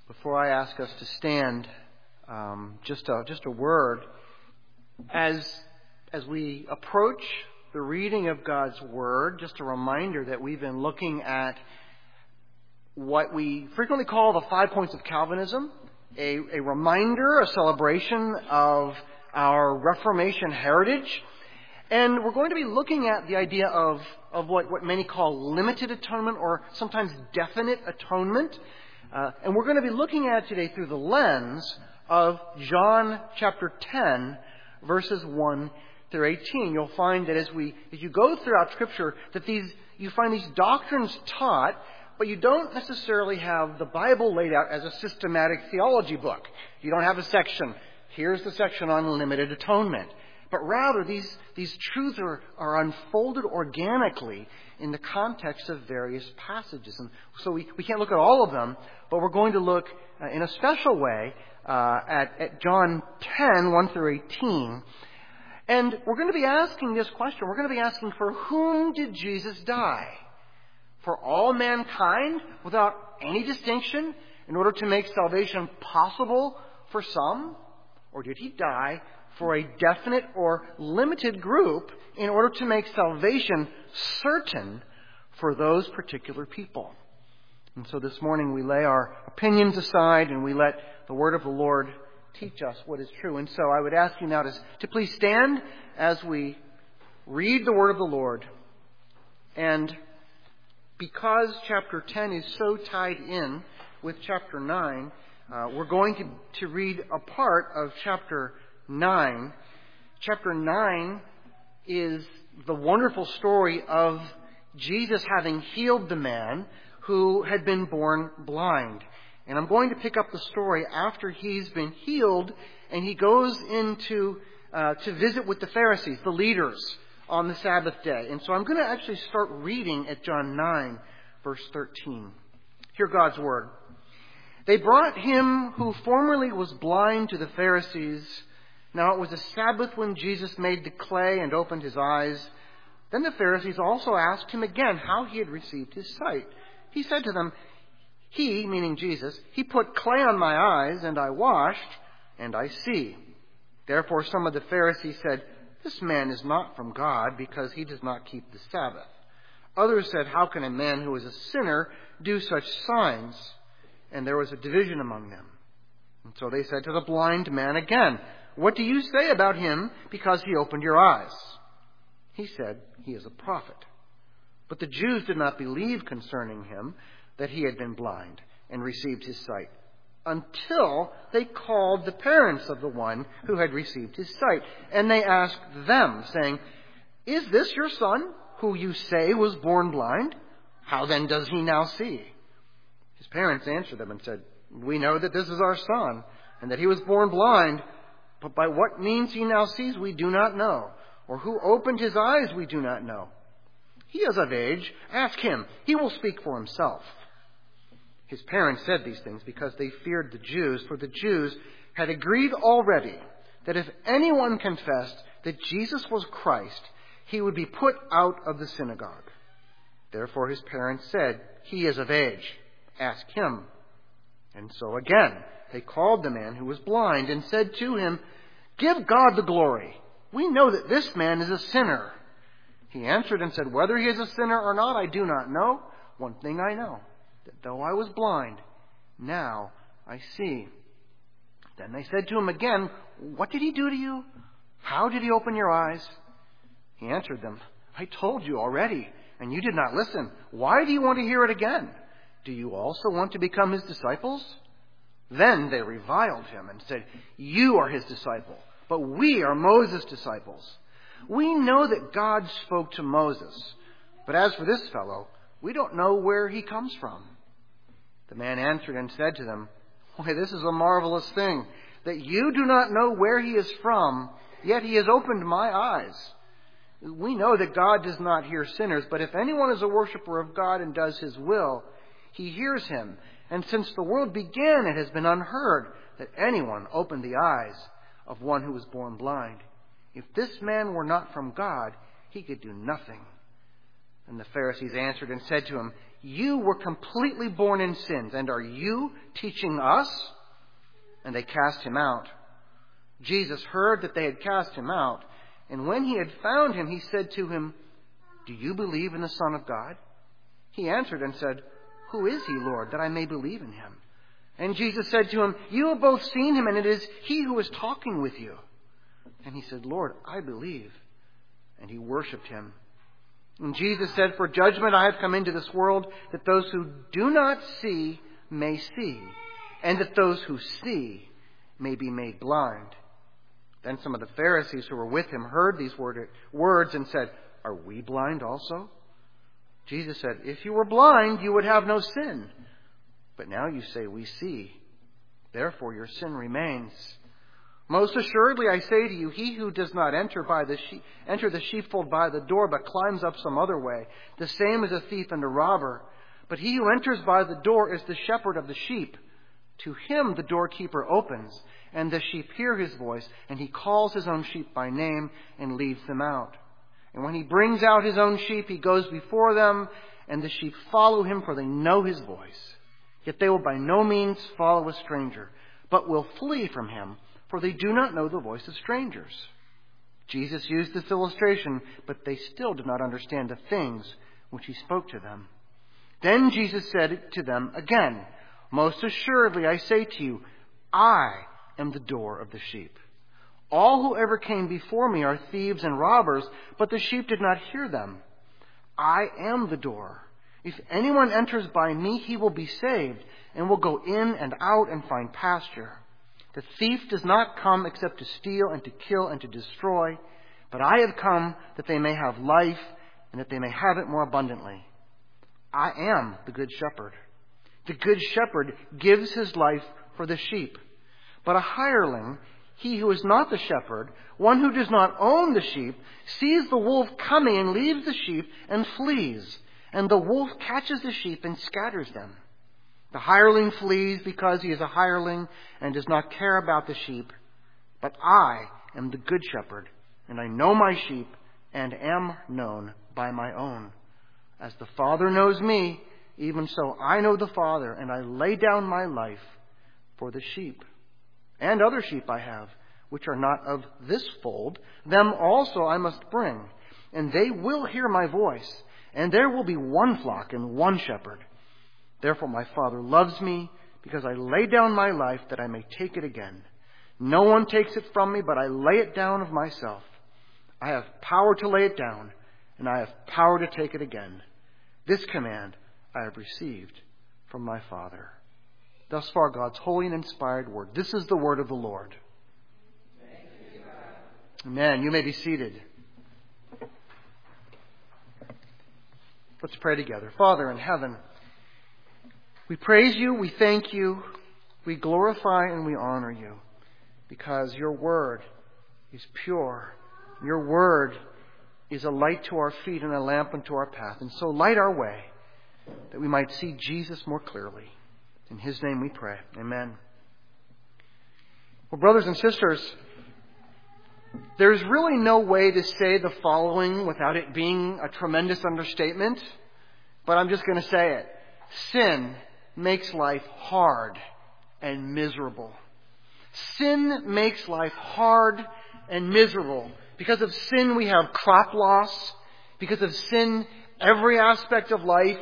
Before I ask us to stand, just a word. As we approach the reading of God's Word, just a reminder that we've been looking at what we frequently call the 5 points of Calvinism, a reminder, a celebration of our Reformation heritage. And we're going to be looking at the idea of what many call limited atonement or sometimes definite atonement. And we're going to be looking at today through the lens of John chapter 10, verses 1 through 18. You'll find that as you go throughout Scripture, that you find these doctrines taught, but you don't necessarily have the Bible laid out as a systematic theology book. You don't have a section. Here's the section on limited atonement. But rather, these truths are unfolded organically in the context of various passages. And so we can't look at all of them, but we're going to look in a special way at John 10, 1 through 18. And we're going to be asking this question. We're going to be asking, for whom did Jesus die? For all mankind, without any distinction, in order to make salvation possible for some? Or did he die for a definite or limited group in order to make salvation certain for those particular people? And so this morning we lay our opinions aside and we let the Word of the Lord teach us what is true. And so I would ask you now to please stand as we read the Word of the Lord. And because chapter 10 is so tied in with chapter 9, we're going to read a part of chapter 9. Chapter 9 is the wonderful story of Jesus having healed the man who had been born blind. And I'm going to pick up the story after he's been healed, and he goes into to visit with the Pharisees, the leaders, on the Sabbath day. And so I'm going to actually start reading at John 9, verse 13. Hear God's Word. They brought him who formerly was blind to the Pharisees. Now it was a Sabbath when Jesus made the clay and opened his eyes. Then the Pharisees also asked him again how he had received his sight. He said to them, he, meaning Jesus, he put clay on my eyes, and I washed, and I see. Therefore some of the Pharisees said, this man is not from God, because he does not keep the Sabbath. Others said, how can a man who is a sinner do such signs? And there was a division among them. And so they said to the blind man again, what do you say about him because he opened your eyes? He said, he is a prophet. But the Jews did not believe concerning him that he had been blind and received his sight, until they called the parents of the one who had received his sight. And they asked them, saying, is this your son, who you say was born blind? How then does he now see? His parents answered them and said, we know that this is our son, and that he was born blind, but by what means he now sees we do not know, or who opened his eyes we do not know. He is of age. Ask him. He will speak for himself. His parents said these things because they feared the Jews, for the Jews had agreed already that if anyone confessed that Jesus was Christ, he would be put out of the synagogue. Therefore his parents said, he is of age. Ask him. And so again they called the man who was blind and said to him, give God the glory. We know that this man is a sinner. He answered and said, whether he is a sinner or not, I do not know. One thing I know, that though I was blind, now I see. Then they said to him again, what did he do to you? How did he open your eyes? He answered them, I told you already, and you did not listen. Why do you want to hear it again? Do you also want to become his disciples? Then they reviled him and said, you are his disciple, but we are Moses' disciples. We know that God spoke to Moses, but as for this fellow, we don't know where he comes from. The man answered and said to them, why, this is a marvelous thing, that you do not know where he is from, yet he has opened my eyes. We know that God does not hear sinners, but if anyone is a worshiper of God and does his will, he hears him. And since the world began, it has been unheard that anyone opened the eyes of one who was born blind. If this man were not from God, he could do nothing. And the Pharisees answered and said to him, You were completely born in sins, and are you teaching us?" And they cast him out. Jesus heard that they had cast him out, and when he had found him, he said to him, "Do you believe in the Son of God?" He answered and said, "Who is he, Lord, that I may believe in him?" And Jesus said to him, "You have both seen him, and it is he who is talking with you." And he said, "Lord, I believe." And he worshipped him. And Jesus said, "For judgment I have come into this world, that those who do not see may see, and that those who see may be made blind." Then some of the Pharisees who were with him heard these words and said, "Are we blind also?" Jesus said, "If you were blind, you would have no sin. But now you say, 'We see.' Therefore your sin remains. Most assuredly, I say to you, he who does not enter the sheepfold by the door, but climbs up some other way, the same is a thief and a robber. But he who enters by the door is the shepherd of the sheep. To him the doorkeeper opens, and the sheep hear his voice, and he calls his own sheep by name and leads them out. And when he brings out his own sheep, he goes before them, and the sheep follow him, for they know his voice. Yet they will by no means follow a stranger, but will flee from him, for they do not know the voice of strangers." Jesus used this illustration, but they still did not understand the things which he spoke to them. Then Jesus said to them again, "Most assuredly, I say to you, I am the door of the sheep. All who ever came before me are thieves and robbers, but the sheep did not hear them. I am the door. If anyone enters by me, he will be saved, and will go in and out and find pasture. The thief does not come except to steal and to kill and to destroy, but I have come that they may have life, and that they may have it more abundantly. I am the good shepherd. The good shepherd gives his life for the sheep. But a hireling, he who is not the shepherd, one who does not own the sheep, sees the wolf coming and leaves the sheep and flees. And the wolf catches the sheep and scatters them. The hireling flees because he is a hireling and does not care about the sheep. But I am the good shepherd, and I know my sheep and am known by my own. As the Father knows me, even so I know the Father, and I lay down my life for the sheep. And other sheep I have, which are not of this fold. Them also I must bring, and they will hear my voice. And there will be one flock and one shepherd. Therefore my Father loves me, because I lay down my life that I may take it again. No one takes it from me, but I lay it down of myself. I have power to lay it down, and I have power to take it again. This command I have received from my Father." Thus far, God's holy and inspired word. This is the word of the Lord. Amen. You may be seated. Let's pray together. Father in heaven, we praise you, we thank you, we glorify and we honor you, because your word is pure. Your word is a light to our feet and a lamp unto our path. And so light our way, that we might see Jesus more clearly. In his name we pray. Amen. Well, brothers and sisters, there's really no way to say the following without it being a tremendous understatement, but I'm just going to say it. Sin makes life hard and miserable. Sin makes life hard and miserable. Because of sin, we have crop loss. Because of sin, every aspect of life,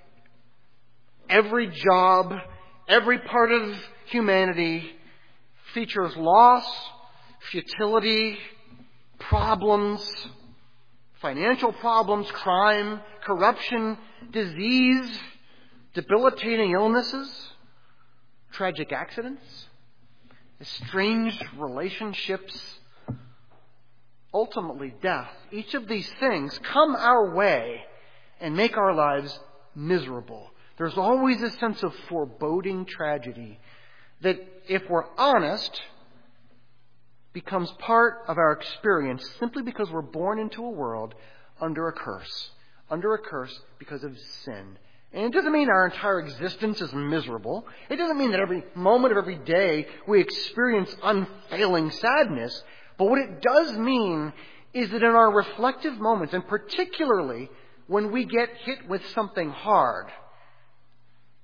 every job, every part of humanity features loss, futility, problems, financial problems, crime, corruption, disease, debilitating illnesses, tragic accidents, estranged relationships, ultimately death. Each of these things come our way and make our lives miserable. There's always a sense of foreboding tragedy that, if we're honest, becomes part of our experience simply because we're born into a world under a curse. Under a curse because of sin. And it doesn't mean our entire existence is miserable. It doesn't mean that every moment of every day we experience unfailing sadness. But what it does mean is that in our reflective moments, and particularly when we get hit with something hard,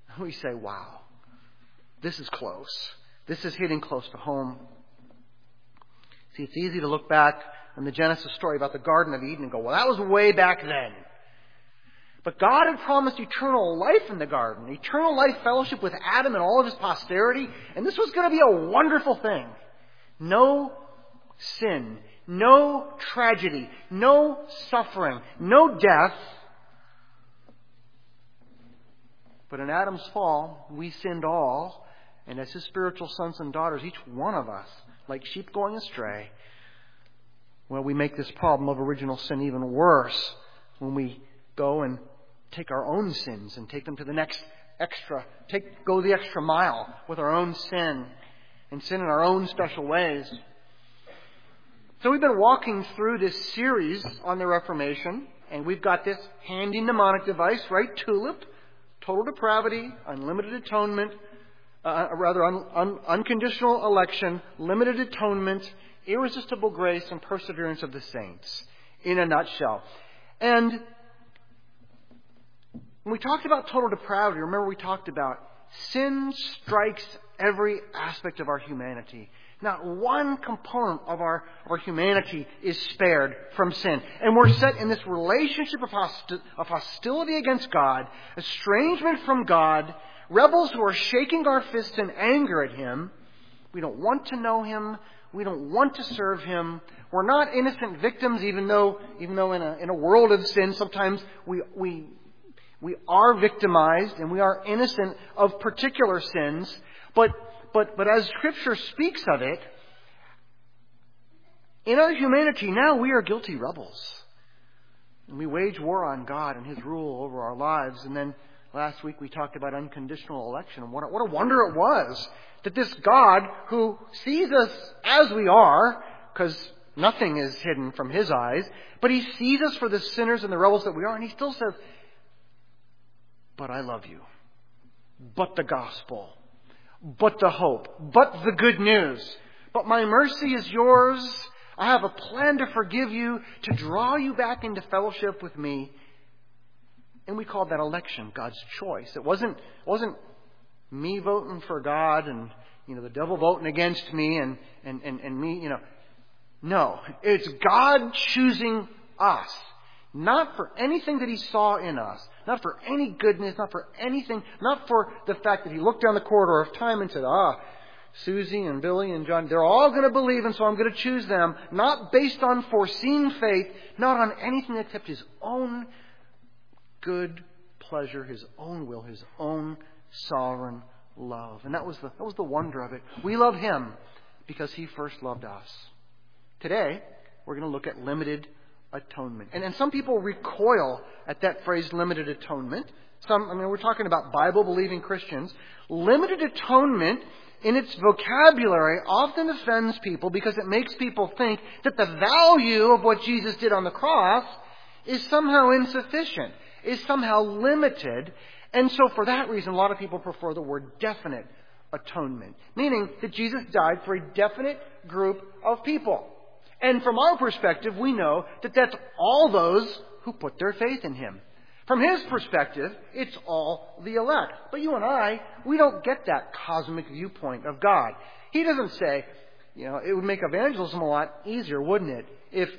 We say, wow, this is close. This is hitting close to home. See, it's easy to look back on the Genesis story about the Garden of Eden and go, well, that was way back then. But God had promised eternal life in the garden, eternal life fellowship with Adam and all of his posterity, and this was going to be a wonderful thing. No sin, no tragedy, no suffering, no death. But in Adam's fall, we sinned all, and as his spiritual sons and daughters, each one of us, like sheep going astray, well, we make this problem of original sin even worse when we go and take our own sins and take them to the next go the extra mile with our own sin and sin in our own special ways. So we've been walking through this series on the Reformation, and we've got this handy mnemonic device, right? TULIP, total depravity, unlimited atonement, unconditional election, limited atonement, irresistible grace, and perseverance of the saints, in a nutshell. And when we talked about total depravity, remember we talked about sin strikes every aspect of our humanity. Not one component of our humanity is spared from sin. And we're set in this relationship of hostility against God, estrangement from God, rebels who are shaking our fists in anger at Him. We don't want to know Him. We don't want to serve Him. We're not innocent victims, even though in a world of sin, sometimes we are victimized and we are innocent of particular sins. But as Scripture speaks of it, in our humanity now we are guilty rebels. And we wage war on God and His rule over our lives. And then last week we talked about unconditional election. What a wonder it was that this God who sees us as we are, because nothing is hidden from His eyes, but He sees us for the sinners and the rebels that we are, and He still says, but I love you. But the gospel. But the hope. But the good news. But my mercy is yours. I have a plan to forgive you, to draw you back into fellowship with me. And we called that election, God's choice. It wasn't me voting for God and the devil voting against me and me, No, it's God choosing us. Not for anything that He saw in us. Not for any goodness. Not for anything. Not for the fact that He looked down the corridor of time and said, Susie and Billy and John, they're all going to believe, and so I'm going to choose them. Not based on foreseen faith. Not on anything except His own good pleasure, His own will, His own sovereign love. And that was the wonder of it. We love Him because He first loved us. Today, we're going to look at limited atonement. And some people recoil at that phrase, limited atonement. We're talking about Bible-believing Christians. Limited atonement, in its vocabulary, often offends people because it makes people think that the value of what Jesus did on the cross is somehow insufficient, is somehow limited. And so for that reason, a lot of people prefer the word definite atonement, meaning that Jesus died for a definite group of people. And from our perspective, we know that that's all those who put their faith in Him. From His perspective, it's all the elect. But you and I, we don't get that cosmic viewpoint of God. He doesn't say, it would make evangelism a lot easier, wouldn't it?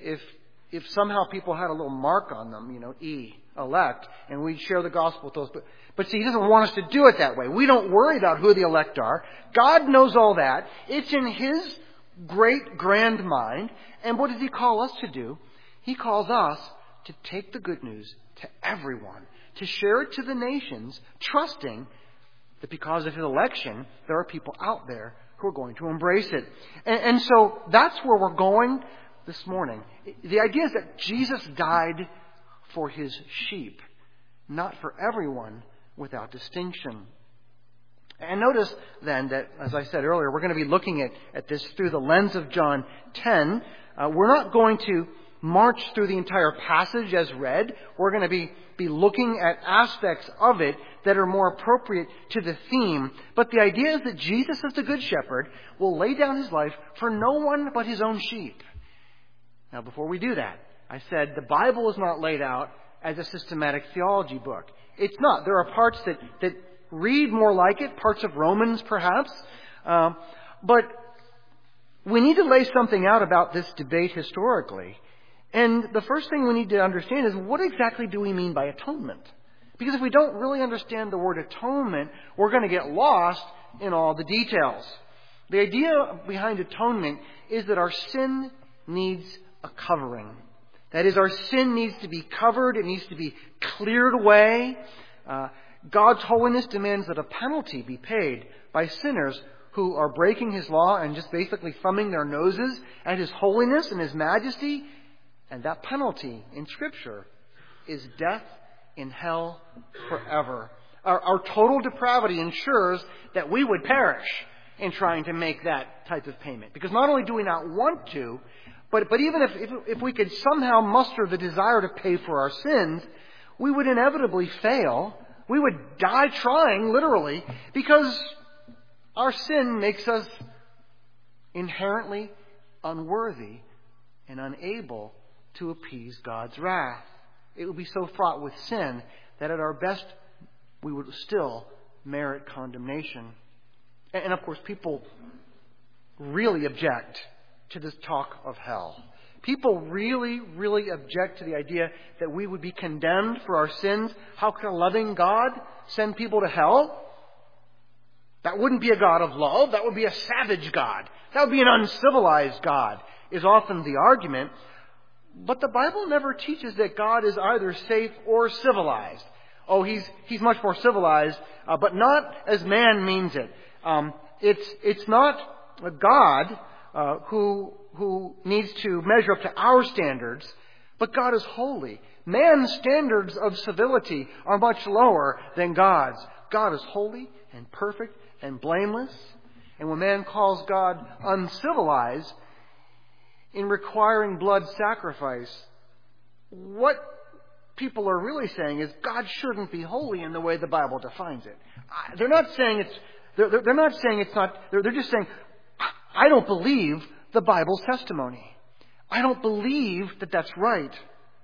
If somehow people had a little mark on them, elect, and we'd share the gospel with those. But see, He doesn't want us to do it that way. We don't worry about who the elect are. God knows all that. It's in His great, grand mind. And what does He call us to do? He calls us to take the good news to everyone, to share it to the nations, trusting that because of His election, there are people out there who are going to embrace it. And so that's where we're going this morning. The idea is that Jesus died for His sheep, not for everyone without distinction. And notice then that, as I said earlier, we're going to be looking at this through the lens of John 10. We're not going to march through the entire passage as read. We're going to be looking at aspects of it that are more appropriate to the theme. But the idea is that Jesus, as the Good Shepherd, will lay down His life for no one but His own sheep. Now, before we do that, I said the Bible is not laid out as a systematic theology book. It's not. There are parts that read more like it, parts of Romans perhaps. But we need to lay something out about this debate historically. And the first thing we need to understand is, what exactly do we mean by atonement? Because if we don't really understand the word atonement, we're going to get lost in all the details. The idea behind atonement is that our sin needs a covering. That is, our sin needs to be covered. It needs to be cleared away. God's holiness demands that a penalty be paid by sinners who are breaking His law and just basically thumbing their noses at His holiness and His majesty. And that penalty in Scripture is death in hell forever. Our total depravity ensures that we would perish in trying to make that type of payment. Because not only do we not want to, but even if we could somehow muster the desire to pay for our sins, we would inevitably fail. We would die trying, literally, because our sin makes us inherently unworthy and unable to appease God's wrath. It would be so fraught with sin that at our best we would still merit condemnation. And of course, people really object to this talk of hell. People really, really object to the idea that we would be condemned for our sins. How can a loving God send people to hell? That wouldn't be a God of love. That would be a savage God. That would be an uncivilized God, is often the argument. But the Bible never teaches that God is either safe or civilized. Oh, He's much more civilized, but not as man means it. It's not a God who needs to measure up to our standards, but God is holy. Man's standards of civility are much lower than God's. God is holy and perfect and blameless. And when man calls God uncivilized in requiring blood sacrifice, what people are really saying is God shouldn't be holy in the way the Bible defines it. They're not saying it's not. They're just saying, I don't believe the Bible's testimony. I don't believe that that's right.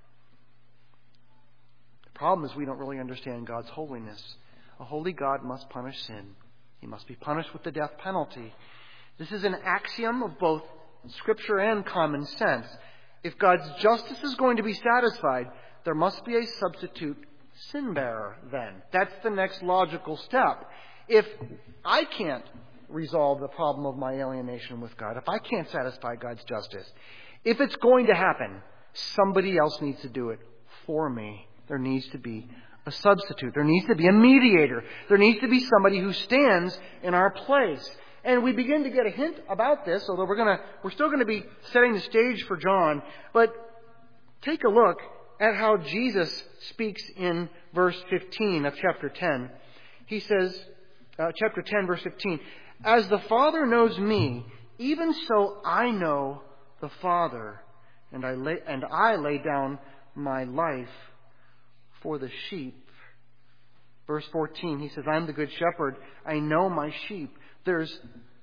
The problem is we don't really understand God's holiness. A holy God must punish sin. He must be punished with the death penalty. This is an axiom of both Scripture and common sense. If God's justice is going to be satisfied, there must be a substitute sin bearer then. That's the next logical step. If I can't resolve the problem of my alienation with God, if I can't satisfy God's justice, if it's going to happen, somebody else needs to do it for me. There needs to be a substitute. There needs to be a mediator. There needs to be somebody who stands in our place. And we begin to get a hint about this, although we're still going to be setting the stage for John. But take a look at how Jesus speaks in verse 15 of chapter 10. He says, chapter 10, verse 15, "As the Father knows me, even so I know the Father, and I lay down my life for the sheep." Verse 14, he says, "I'm the good shepherd. I know my sheep." There's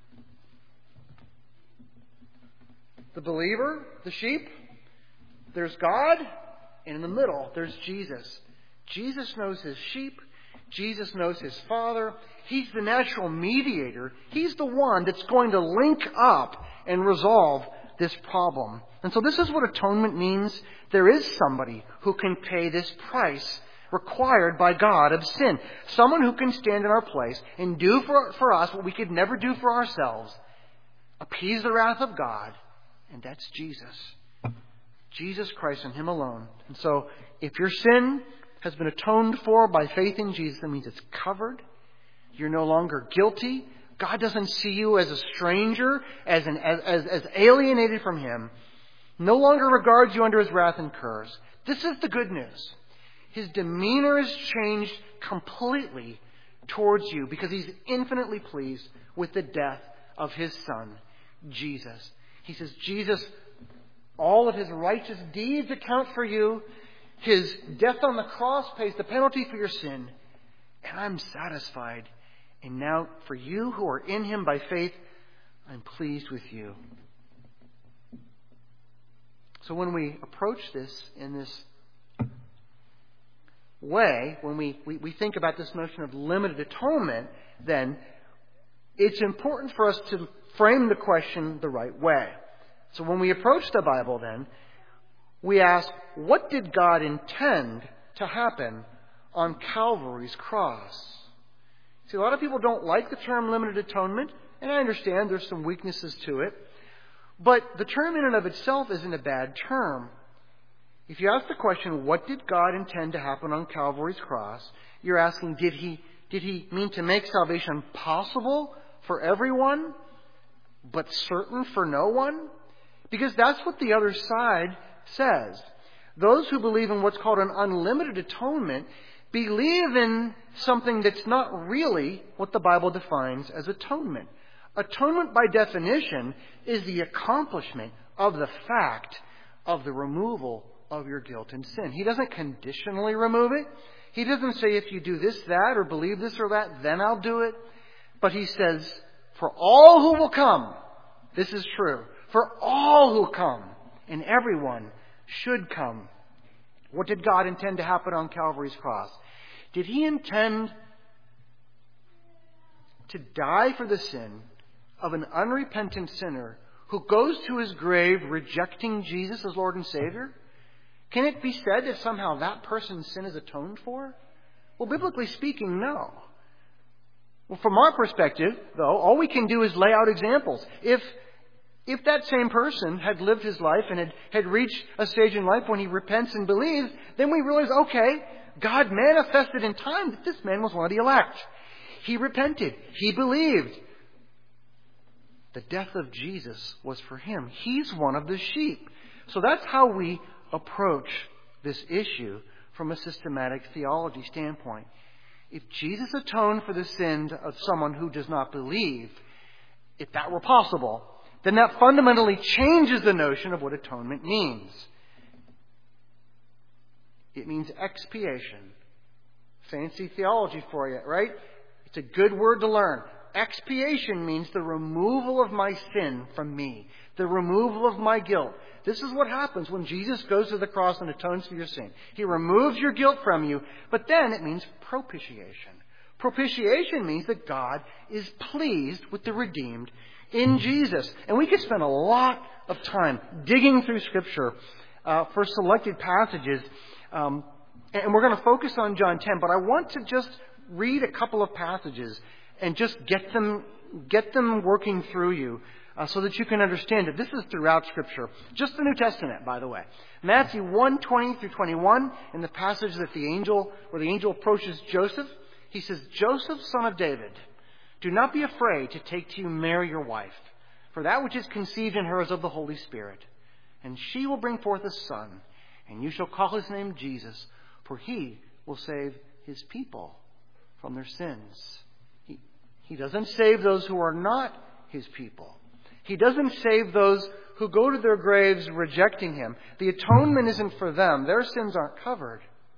the believer, the sheep. There's God. And in the middle, there's Jesus. Jesus knows His sheep. Jesus knows His Father. He's the natural mediator. He's the one that's going to link up and resolve this problem. And so this is what atonement means. There is somebody who can pay this price required by God of sin. Someone who can stand in our place and do for us what we could never do for ourselves. Appease the wrath of God. And that's Jesus. Jesus Christ and Him alone. And so if your sin has been atoned for by faith in Jesus, that means it's covered. You're no longer guilty. God doesn't see you as a stranger, as alienated from Him. No longer regards you under His wrath and curse. This is the good news. His demeanor is changed completely towards you because He's infinitely pleased with the death of His Son, Jesus. He says, Jesus, all of His righteous deeds account for you. His death on the cross pays the penalty for your sin. And I'm satisfied. And now for you who are in Him by faith, I'm pleased with you. So when we approach this in this way, when we think about this notion of limited atonement, then it's important for us to frame the question the right way. So when we approach the Bible, then, we ask, what did God intend to happen on Calvary's cross? See, a lot of people don't like the term limited atonement, and I understand there's some weaknesses to it. But the term in and of itself isn't a bad term. If you ask the question, what did God intend to happen on Calvary's cross? You're asking, did he mean to make salvation possible for everyone, but certain for no one? Because that's what the other side says. Those who believe in what's called an unlimited atonement believe in something that's not really what the Bible defines as atonement. Atonement, by definition, is the accomplishment of the fact of the removal of your guilt and sin. He doesn't conditionally remove it. He doesn't say, if you do this, that, or believe this or that, then I'll do it. But he says, for all who will come, this is true. For all who come, and everyone should come. What did God intend to happen on Calvary's cross? Did he intend to die for the sin of an unrepentant sinner who goes to his grave rejecting Jesus as Lord and Savior? Can it be said that somehow that person's sin is atoned for? Well, biblically speaking, no. Well, from our perspective, though, all we can do is lay out examples. If that same person had lived his life and had reached a stage in life when he repents and believes, then we realize, okay, God manifested in time that this man was one of the elect. He repented. He believed. The death of Jesus was for him. He's one of the sheep. So that's how we approach this issue from a systematic theology standpoint. If Jesus atoned for the sins of someone who does not believe, if that were possible, then that fundamentally changes the notion of what atonement means. It means expiation. Fancy theology for you, right? It's a good word to learn. Expiation means the removal of my sin from me, the removal of my guilt. This is what happens when Jesus goes to the cross and atones for your sin. He removes your guilt from you, but then it means propitiation. Propitiation means that God is pleased with the redeemed in Jesus. And we could spend a lot of time digging through Scripture for selected passages. And we're going to focus on John 10, but I want to just read a couple of passages and just get them working through you so that you can understand it. This is throughout Scripture. Just the New Testament, by the way. Matthew 1:20 through 21, in the passage that where the angel approaches Joseph, he says, Joseph, son of David, do not be afraid to take to you Mary your wife, for that which is conceived in her is of the Holy Spirit. And she will bring forth a son, and you shall call his name Jesus, for he will save his people from their sins. He doesn't save those who are not his people. He doesn't save those who go to their graves rejecting him. The atonement isn't for them. Their sins aren't covered.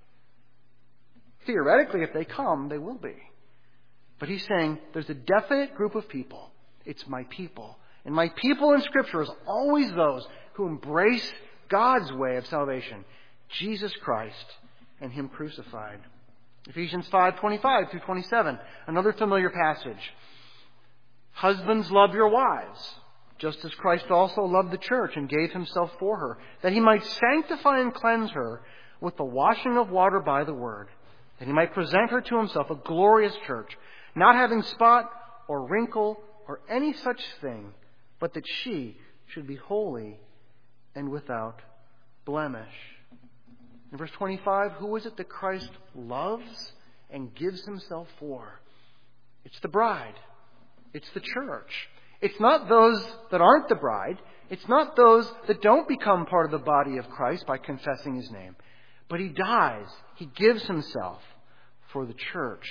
Theoretically, if they come, they will be. But he's saying there's a definite group of people. It's my people. And my people in Scripture is always those who embrace God's way of salvation. Jesus Christ and him crucified. Ephesians 5:25 through 27, another familiar passage. Husbands, love your wives, just as Christ also loved the church and gave himself for her, that he might sanctify and cleanse her with the washing of water by the word, that he might present her to himself a glorious church, not having spot or wrinkle or any such thing, but that she should be holy and without blemish. In verse 25, who is it that Christ loves and gives himself for? It's the bride. It's the church. It's not those that aren't the bride. It's not those that don't become part of the body of Christ by confessing his name. But he dies. He gives himself for the church.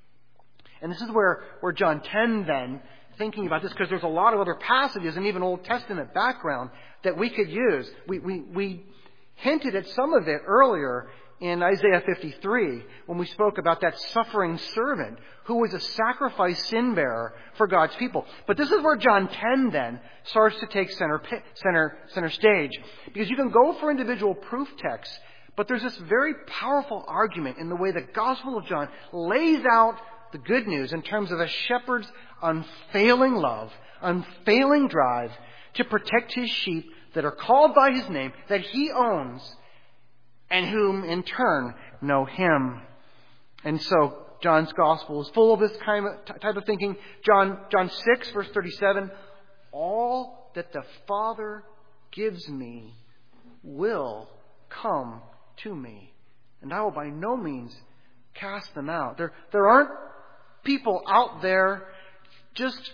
And this is where John 10 then, thinking about this, because there's a lot of other passages and even Old Testament background that we could use. We hinted at some of it earlier in Isaiah 53 when we spoke about that suffering servant who was a sacrifice sin bearer for God's people. But this is where John 10 then starts to take center stage. Because you can go for individual proof texts, But there's this very powerful argument in the way the Gospel of John lays out the good news in terms of a shepherd's unfailing love, unfailing drive to protect his sheep that are called by his name, that he owns, and whom in turn know him. And so John's Gospel is full of this type of thinking. John 6, verse 37, all that the Father gives me will come to me, and I will by no means cast them out. There aren't people out there just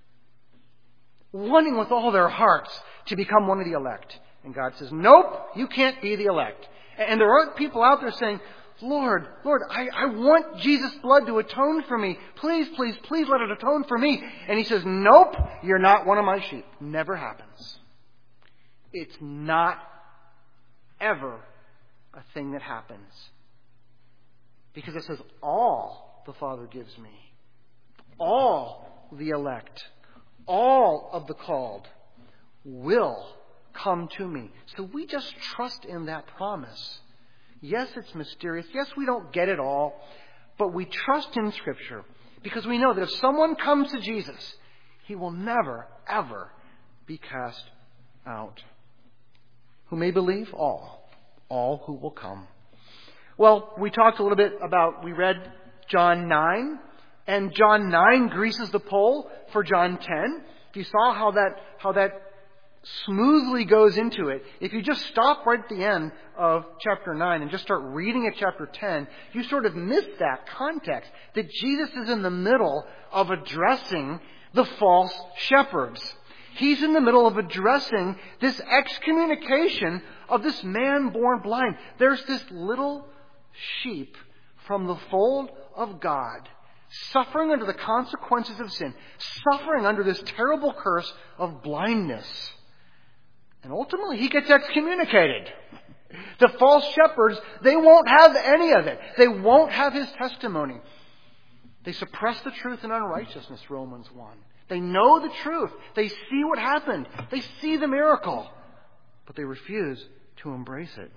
wanting with all their hearts to become one of the elect. And God says, nope, you can't be the elect. And there aren't people out there saying, Lord, I want Jesus' blood to atone for me. Please, please, please let it atone for me. And he says, nope, you're not one of my sheep. Never happens. It's not ever a thing that happens. Because it says, all the Father gives me, all the elect, all of the called will come to me. So we just trust in that promise. Yes, it's mysterious. Yes, we don't get it all. But we trust in Scripture because we know that if someone comes to Jesus, he will never, ever be cast out. Who may believe? All who will come. Well, we talked a little bit we read John 9, and John 9 greases the pole for John 10. If you saw how that smoothly goes into it, if you just stop right at the end of chapter 9 and just start reading at chapter 10, you sort of miss that context, that Jesus is in the middle of addressing the false shepherds. He's in the middle of addressing this excommunication of this man born blind. There's this little sheep from the fold of God, suffering under the consequences of sin, suffering under this terrible curse of blindness. And ultimately, he gets excommunicated. The false shepherds, they won't have any of it. They won't have his testimony. They suppress the truth in unrighteousness, Romans 1. They know the truth. They see what happened. They see the miracle. But they refuse to embrace it.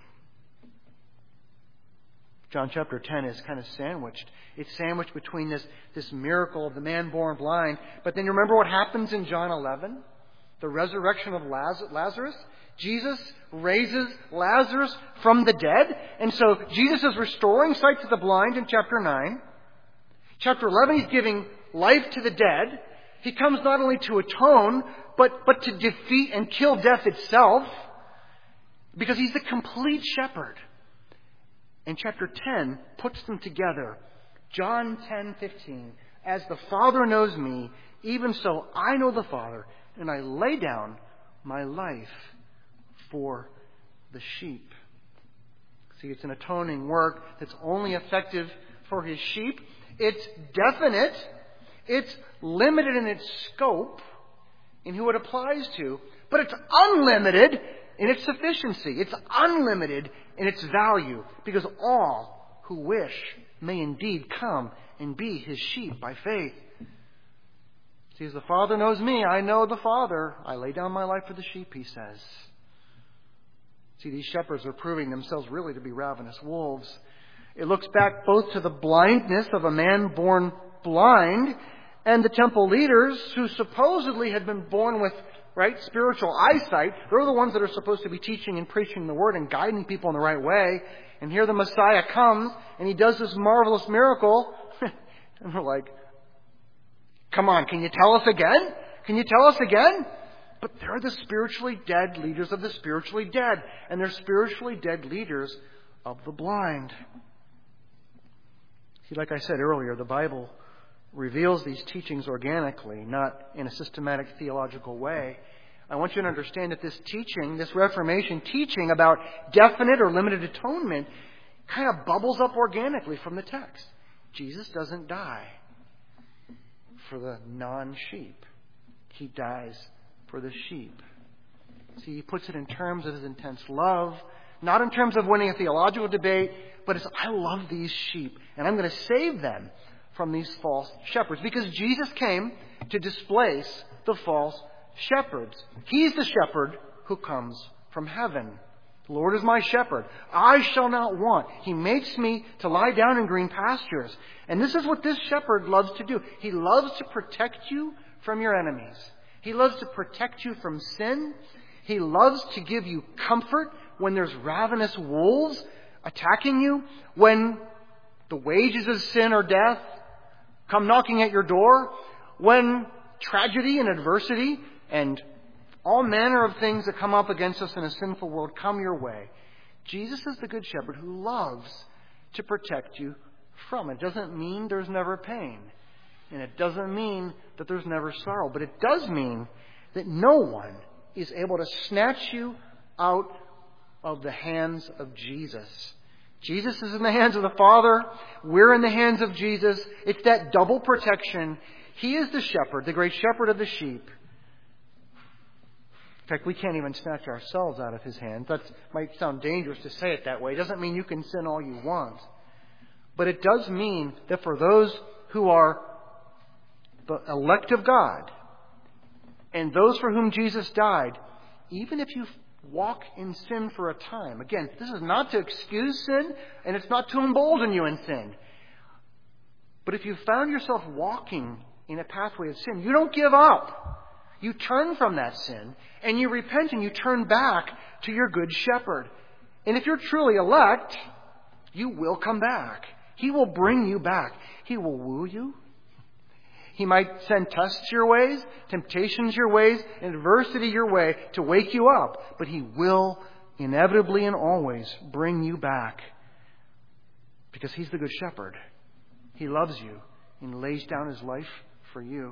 John chapter 10 is kind of sandwiched. It's sandwiched between this miracle of the man born blind. But then you remember what happens in John 11? The resurrection of Lazarus. Jesus raises Lazarus from the dead. And so Jesus is restoring sight to the blind in chapter 9. Chapter 11, he's giving life to the dead. He comes not only to atone, but to defeat and kill death itself. Because he's the complete shepherd. And chapter 10 puts them together. John 10:15. As the Father knows me, even so I know the Father, and I lay down my life for the sheep. See, it's an atoning work that's only effective for his sheep. It's definite. It's limited in its scope, in who it applies to, but it's unlimited in its sufficiency. It's unlimited in its value, because all who wish may indeed come and be his sheep by faith. See, as the Father knows me, I know the Father. I lay down my life for the sheep, he says. See, these shepherds are proving themselves really to be ravenous wolves. It looks back both to the blindness of a man born blind and the temple leaders who supposedly had been born with spiritual eyesight. They're the ones that are supposed to be teaching and preaching the word and guiding people in the right way. And here the Messiah comes and he does this marvelous miracle. And we're like, come on, can you tell us again? Can you tell us again? But they're the spiritually dead leaders of the spiritually dead. And they're spiritually dead leaders of the blind. See, like I said earlier, the Bible reveals these teachings organically, not in a systematic theological way. I want you to understand that this teaching, this Reformation teaching about definite or limited atonement, kind of bubbles up organically from the text. Jesus doesn't die for the non-sheep. He dies for the sheep. See, he puts it in terms of his intense love, not in terms of winning a theological debate, but as I love these sheep, and I'm going to save them from these false shepherds. Because Jesus came to displace the false shepherds. He's the shepherd who comes from heaven. The Lord is my shepherd. I shall not want. He makes me to lie down in green pastures. And this is what this shepherd loves to do. He loves to protect you from your enemies. He loves to protect you from sin. He loves to give you comfort when there's ravenous wolves attacking you, when the wages of sin or death come knocking at your door, when tragedy and adversity and all manner of things that come up against us in a sinful world come your way. Jesus is the Good Shepherd who loves to protect you from it. It doesn't mean there's never pain. And it doesn't mean that there's never sorrow. But it does mean that no one is able to snatch you out of the hands of Jesus. Jesus is in the hands of the Father. We're in the hands of Jesus. It's that double protection. He is the shepherd, the great shepherd of the sheep. In fact, we can't even snatch ourselves out of His hands. That might sound dangerous to say it that way. It doesn't mean you can sin all you want. But it does mean that for those who are the elect of God, and those for whom Jesus died, even if you walk in sin for a time. Again, this is not to excuse sin, and it's not to embolden you in sin. But if you found yourself walking in a pathway of sin, you don't give up. You turn from that sin, and you repent, and you turn back to your Good Shepherd. And if you're truly elect, you will come back. He will bring you back. He will woo you. He might send tests your ways, temptations your ways, adversity your way to wake you up. But He will inevitably and always bring you back. Because He's the Good Shepherd. He loves you and lays down His life for you.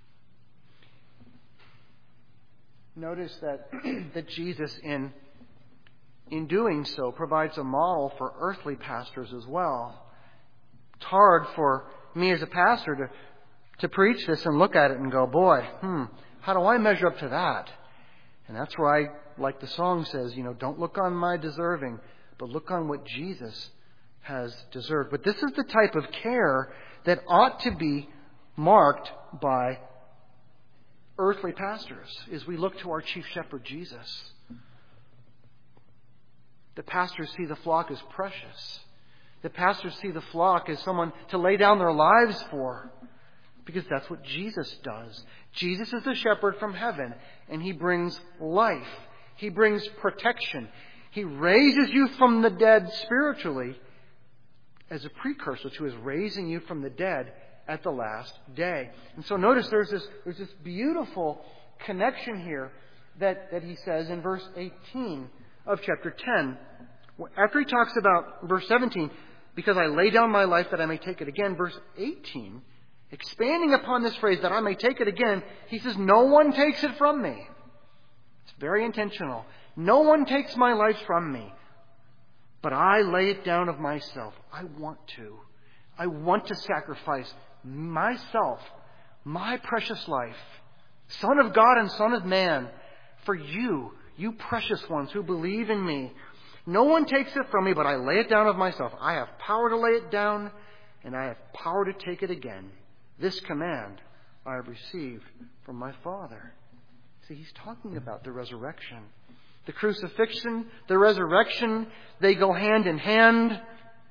Notice that Jesus, in doing so, provides a model for earthly pastors as well. It's hard for me as a pastor to preach this and look at it and go, boy, how do I measure up to that? And that's where I, like the song says, don't look on my deserving, but look on what Jesus has deserved. But this is the type of care that ought to be marked by earthly pastors as we look to our chief shepherd, Jesus. The pastors see the flock as precious. The pastors see the flock as someone to lay down their lives for. Because that's what Jesus does. Jesus is the shepherd from heaven, and He brings life. He brings protection. He raises you from the dead spiritually as a precursor to His raising you from the dead at the last day. And so notice there's this beautiful connection here that He says in verse 18 of chapter 10. After He talks about verse 17, because I lay down my life that I may take it again, verse 18, expanding upon this phrase, that I may take it again, He says, no one takes it from me. It's very intentional. No one takes my life from me, but I lay it down of myself. I want to. I want to sacrifice myself, my precious life, Son of God and Son of Man, for you precious ones who believe in me. No one takes it from me, but I lay it down of myself. I have power to lay it down, and I have power to take it again. This command I have received from my Father. See, He's talking about the resurrection. The crucifixion, the resurrection, they go hand in hand.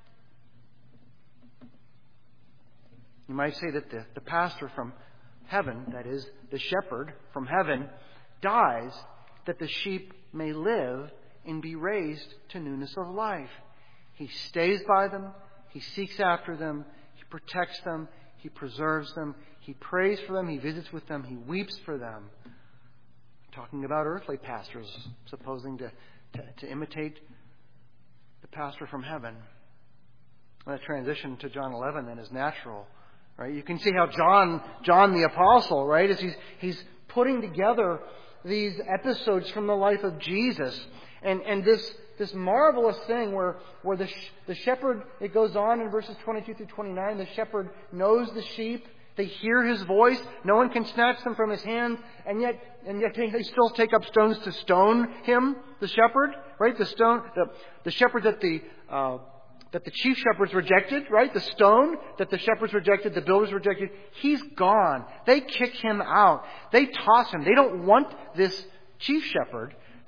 You might say that the pastor from heaven, that is, the shepherd from heaven, dies that the sheep may live and be raised to newness of life. He stays by them. He seeks after them. He protects them. He preserves them. He prays for them. He visits with them. He weeps for them. Talking about earthly pastors, supposing to imitate the pastor from heaven. That transition to John 11 then is natural. Right? You can see how John the Apostle, right, as he's putting together these episodes from the life of Jesus, and this marvelous thing where the shepherd, it goes on in verses 22 through 29, the shepherd knows the sheep, they hear His voice, no one can snatch them from His hand, and yet they still take up stones to stone Him, the shepherd, right? The shepherd that the chief shepherds rejected, right? The stone that the shepherds rejected, the builders rejected, He's gone. They kick Him out. They toss Him. They don't want this chief shepherd, this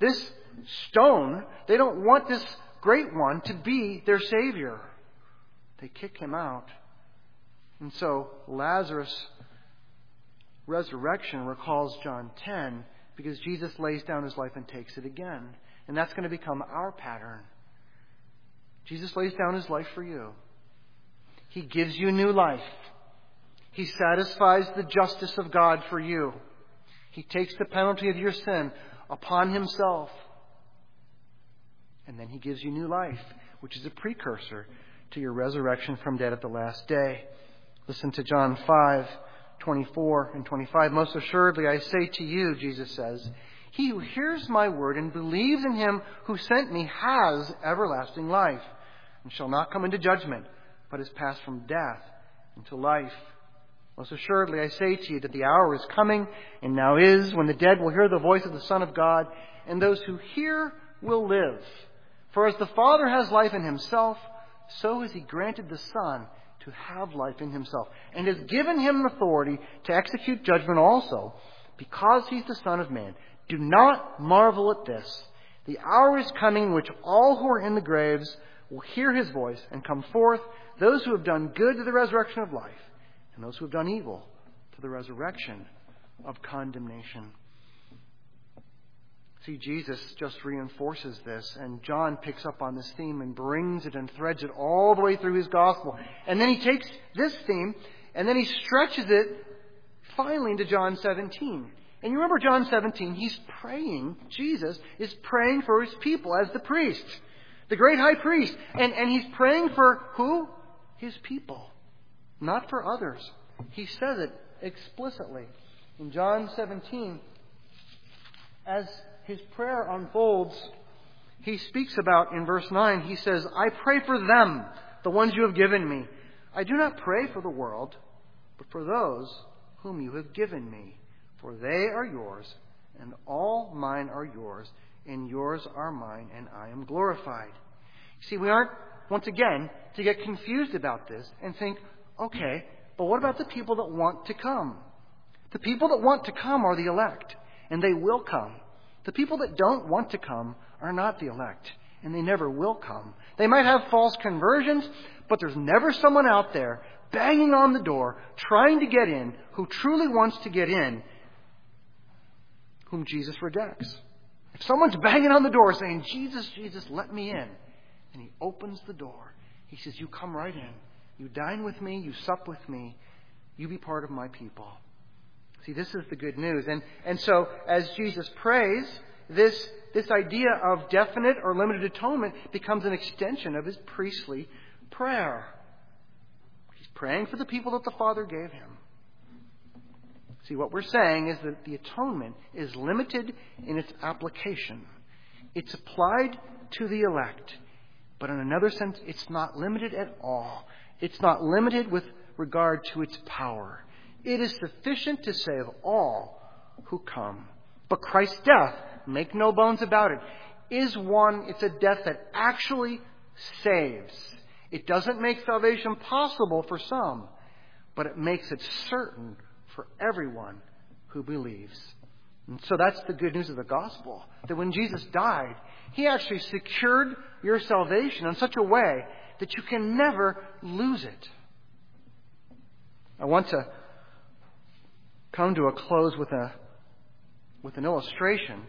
stone. They don't want this great one to be their Savior. They kick him out. And so Lazarus' resurrection recalls John 10 because Jesus lays down his life and takes it again. And that's going to become our pattern. Jesus lays down his life for you. He gives you new life. He satisfies the justice of God for you. He takes the penalty of your sin upon himself. And then he gives you new life, which is a precursor to your resurrection from dead at the last day. Listen to John 5:24 and 25. Most assuredly, I say to you, Jesus says, he who hears my word and believes in him who sent me has everlasting life and shall not come into judgment, but is passed from death into life. Most assuredly, I say to you that the hour is coming, and now is, when the dead will hear the voice of the Son of God, and those who hear will live. For as the Father has life in himself, so has he granted the Son to have life in himself, and has given him authority to execute judgment also, because he's the Son of Man. Do not marvel at this. The hour is coming in which all who are in the graves will hear his voice and come forth, those who have done good to the resurrection of life, and those who have done evil to the resurrection of condemnation. See, Jesus just reinforces this, and John picks up on this theme and brings it and threads it all the way through his gospel. And then he takes this theme, and then he stretches it finally into John 17. And you remember John 17, he's praying, Jesus is praying for his people as the priest, the great high priest. And he's praying for who? His people, not for others. He says it explicitly. In John 17, as his prayer unfolds, he speaks about, in verse 9, he says, I pray for them, the ones you have given me. I do not pray for the world, but for those whom you have given me. For they are yours, and all mine are yours, and yours are mine, and I am glorified. See, we aren't, once again, to get confused about this and think, okay, but what about the people that want to come? The people that want to come are the elect, and they will come. The people that don't want to come are not the elect, and they never will come. They might have false conversions, but there's never someone out there banging on the door, trying to get in, who truly wants to get in, whom Jesus rejects. If someone's banging on the door saying, Jesus, Jesus, let me in, and he opens the door, he says, you come right in. You dine with me, you sup with me, you be part of my people. See, this is the good news. And so, as Jesus prays, this idea of definite or limited atonement becomes an extension of his priestly prayer. He's praying for the people that the Father gave him. See, what we're saying is that the atonement is limited in its application. It's applied to the elect. But in another sense, it's not limited at all. It's not limited with regard to its power. It is sufficient to save all who come. But Christ's death, make no bones about it, it's a death that actually saves. It doesn't make salvation possible for some, but it makes it certain for everyone who believes. And so that's the good news of the gospel, that when Jesus died, he actually secured your salvation in such a way that you can never lose it. I want to come to a close with an illustration.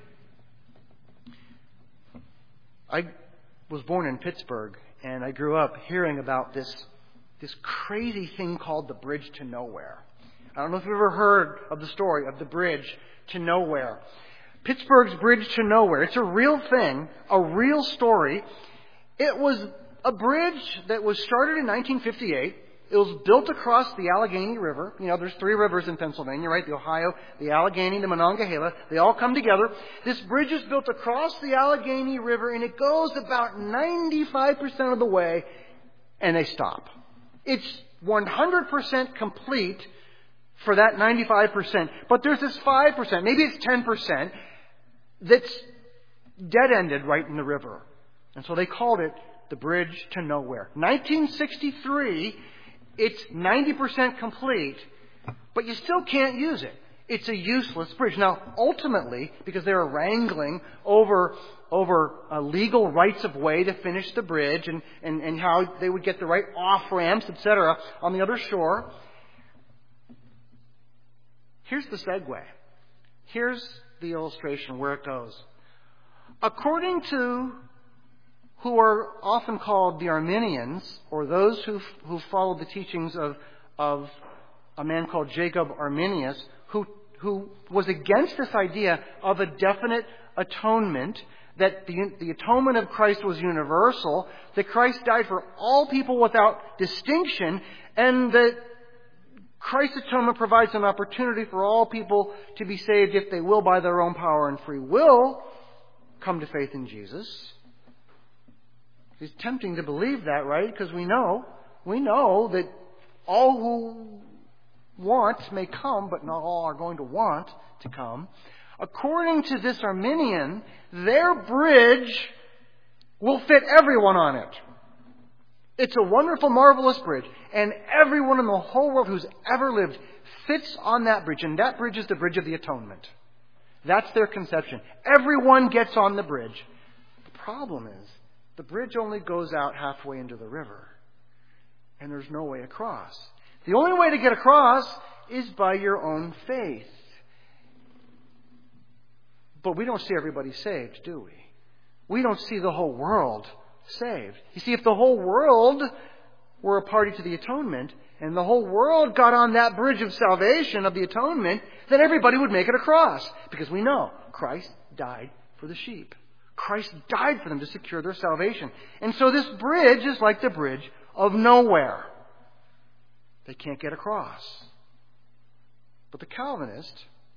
I was born in Pittsburgh, and I grew up hearing about this crazy thing called the Bridge to Nowhere. I don't know if you've ever heard of the story of the Bridge to Nowhere. Pittsburgh's Bridge to Nowhere. It's a real thing, a real story. It was a bridge that was started in 1958. It was built across the Allegheny River. You know, there's 3 rivers in Pennsylvania, right? The Ohio, the Allegheny, the Monongahela. They all come together. This bridge is built across the Allegheny River, and it goes about 95% of the way, and they stop. It's 100% complete for that 95%. But there's this 5%, maybe it's 10%, that's dead-ended right in the river. And so they called it the Bridge to Nowhere. 1963, it's 90% complete, but you still can't use it. It's a useless bridge. Now, ultimately, because they were wrangling over legal rights of way to finish the bridge and how they would get the right off-ramps, etc., on the other shore, here's the segue. Here's the illustration where it goes. According to who are often called the Arminians, or those who follow the teachings of a man called Jacob Arminius, who was against this idea of a definite atonement, that the atonement of Christ was universal, that Christ died for all people without distinction, and that Christ's atonement provides an opportunity for all people to be saved if they will, by their own power and free will, come to faith in Jesus. It's tempting to believe that, right? Because we know that all who want may come, but not all are going to want to come. According to this Arminian, their bridge will fit everyone on it. It's a wonderful, marvelous bridge. And everyone in the whole world who's ever lived fits on that bridge. And that bridge is the bridge of the atonement. That's their conception. Everyone gets on the bridge. The problem is, the bridge only goes out halfway into the river. And there's no way across. The only way to get across is by your own faith. But we don't see everybody saved, do we? We don't see the whole world saved. You see, if the whole world were a party to the atonement, and the whole world got on that bridge of salvation, of the atonement, then everybody would make it across. Because we know Christ died for the sheep. Christ died for them to secure their salvation. And so this bridge is like the bridge of nowhere. They can't get across. But the Calvinist,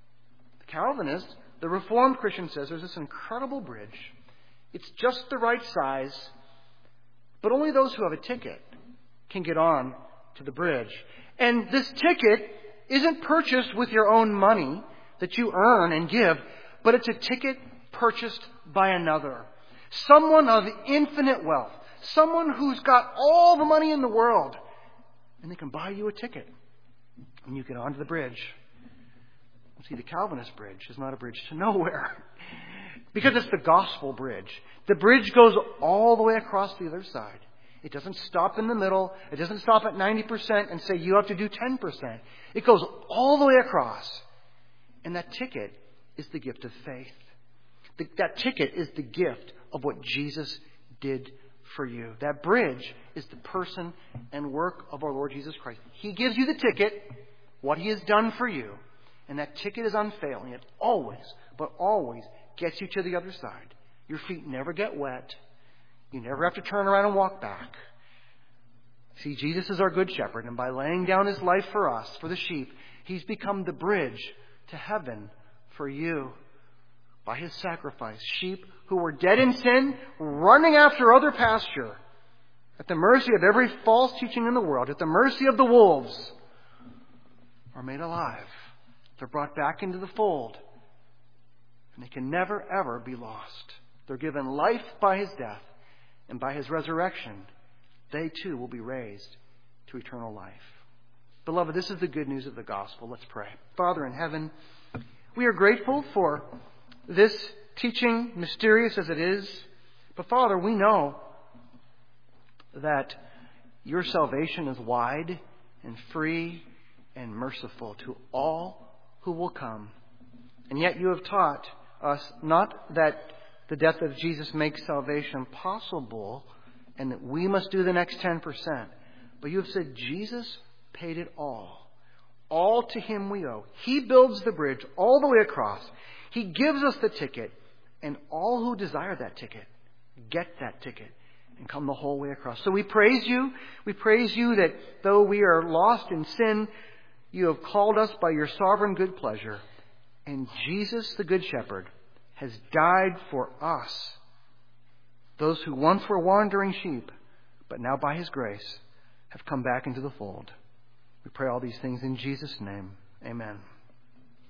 the Reformed Christian says there's this incredible bridge. It's just the right size, but only those who have a ticket can get on to the bridge. And this ticket isn't purchased with your own money that you earn and give, but it's a ticket purchased by another. Someone of infinite wealth. Someone who's got all the money in the world. And they can buy you a ticket. And you get onto the bridge. See, the Calvinist bridge is not a bridge to nowhere. Because it's the gospel bridge. The bridge goes all the way across the other side. It doesn't stop in the middle. It doesn't stop at 90% and say you have to do 10%. It goes all the way across. And that ticket is the gift of faith. That ticket is the gift of what Jesus did for you. That bridge is the person and work of our Lord Jesus Christ. He gives you the ticket, what He has done for you. And that ticket is unfailing. It always, but always gets you to the other side. Your feet never get wet. You never have to turn around and walk back. See, Jesus is our good shepherd, and by laying down His life for us, for the sheep, He's become the bridge to heaven for you. By His sacrifice, sheep who were dead in sin, running after other pasture, at the mercy of every false teaching in the world, at the mercy of the wolves, are made alive. They're brought back into the fold. And they can never, ever be lost. They're given life by His death. And by His resurrection, they too will be raised to eternal life. Beloved, this is the good news of the gospel. Let's pray. Father in heaven, we are grateful for this teaching, mysterious as it is. But Father, we know that your salvation is wide and free and merciful to all who will come. And yet you have taught us not that the death of Jesus makes salvation possible and that we must do the next 10%. But you have said Jesus paid it all. All to Him we owe. He builds the bridge all the way across. He gives us the ticket. And all who desire that ticket get that ticket and come the whole way across. So we praise you. We praise you that though we are lost in sin, you have called us by your sovereign good pleasure. And Jesus, the Good Shepherd, has died for us, those who once were wandering sheep, but now by His grace have come back into the fold. We pray all these things in Jesus' name. Amen.